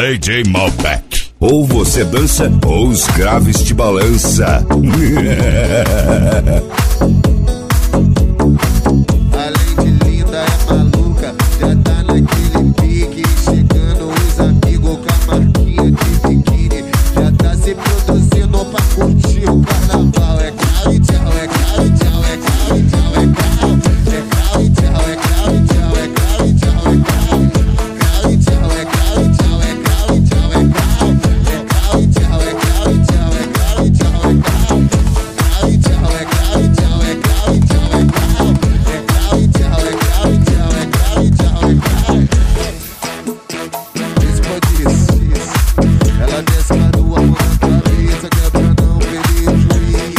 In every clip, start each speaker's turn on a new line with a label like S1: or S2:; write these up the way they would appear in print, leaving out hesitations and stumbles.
S1: DJ Malbec. Ou você dança ou os graves te balança.
S2: Além de linda é maluca, já tá naquele pique. Chegando os amigos com a marquinha de biquíni. Já tá se produzindo pra curtir o carnaval. É crau e tchau, é crau e tchau, é crau e tchau, é crau. É crau e tchau, é crau e tchau, é crau e tchau, é crau. Crau e tchau, é crau e tchau, é crau e tchau, é crau. É crau e tchau, é crau e tchau, é crau e tchau, é crau. Crau e tchau, é crau e tchau, é crau e tchau, é crau. É crau e tchau, é crau e tchau, é crau e tchau, é crau. Isso pode isso. Ela desce na tua mão na cabeça, que é pra não perder o juiz.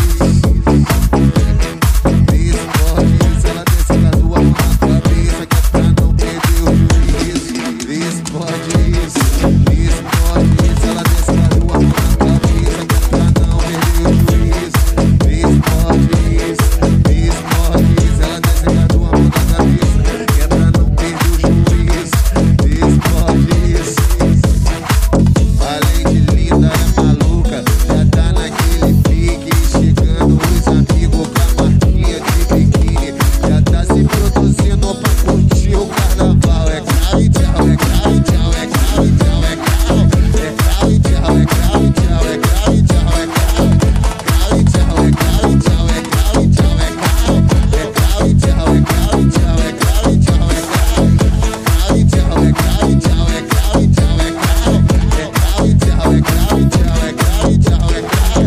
S2: Isso pode isso. Ela desce na tua mão na cabeça, que é pra não perder o juiz. Isso pode isso. Isso pode isso. Ela desce na tua mão na cabeça, que é pra não perder o juiz. Isso pode isso. Isso pode isso. Ela desce na tua mão na cabeça, que é pra não perder o juiz. Isso pode isso. Além de linda é maluca, já tá naquele pique. Chegando os amigos com a marquinha de biquíni. Já tá se produzindo pra curtir o carnaval. É crau e tchau, é crau e tchau, é crau e tchau, é crau. É crau e tchau, é crau e tchau, é crau e tchau, é crau. Crau e tchau, é crau e tchau, é crau e tchau, é crau. É crau e tchau, é crau e tchau, é crau e tchau, é crau. Crau e tchau, é crau e tchau, é crau e tchau, é crau. É crau e tchau, é crau e tchau, é crau e tchau, é crau.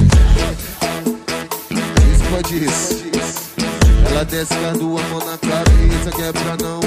S2: Isso pode isso. Ela desce com a tua mão na cabeça, que é pra não